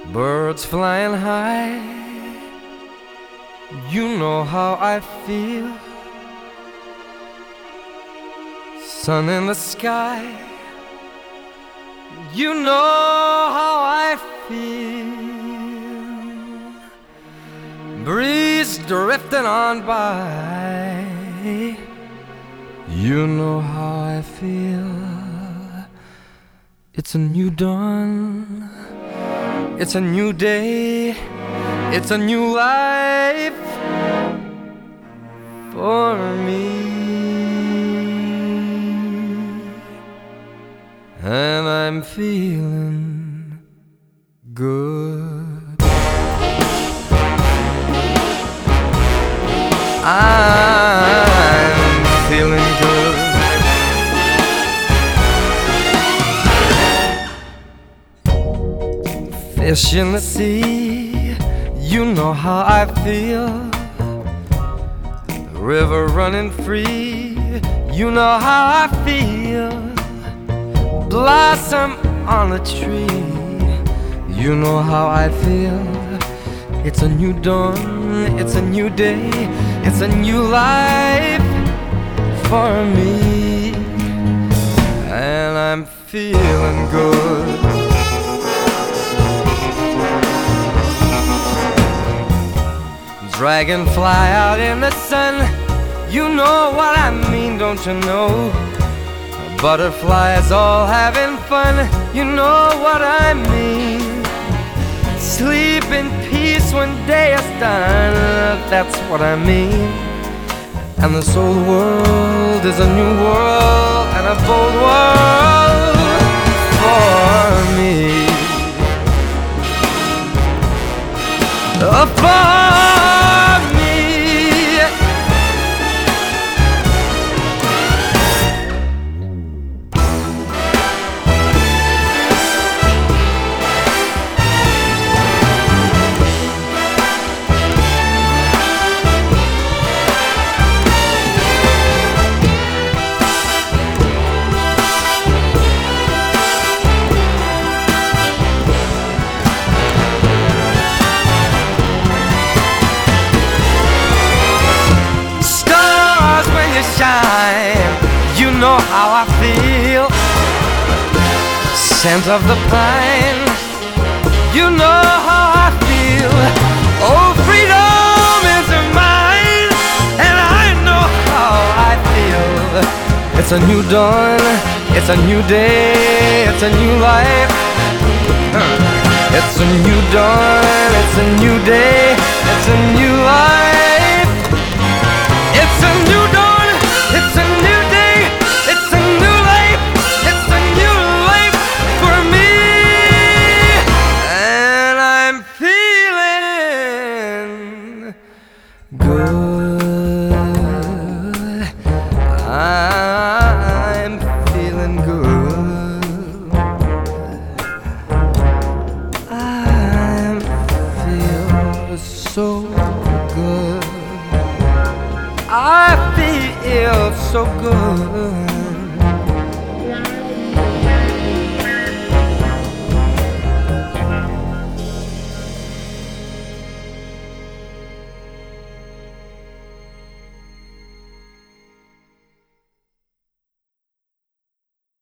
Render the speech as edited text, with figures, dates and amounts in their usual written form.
Birds flying high, you know how I feel. Sun in the sky, you know how I feel. Breeze drifting on by, you know how I feel. It's a new dawn, it's a new day, it's a new life for me. And I'm feeling good. I'm feeling good. Fish in the sea, you know how I feel. The river running free, you know how I feel. Blossom on a tree, you know how I feel. It's a new dawn, it's a new day, it's a new life for me. And I'm feeling good. Dragonfly out in the sun, you know what I mean, don't you know? Butterflies all having fun, you know what I mean. Sleep in peace when day is done, that's what I mean. And this old world is a new world and a bold world for me. For me. Shine, you know how I feel. Scent of the pine, you know how I feel. Oh, freedom is mine, and I know how I feel. It's a new dawn, it's a new day, it's a new life. It's a new dawn, it's a new day, it's a new life. It's a new dawn. It's a new day, it's a new life, it's a new life for me. And I'm feeling good. I'm feeling good. I feel so good. I feel so good.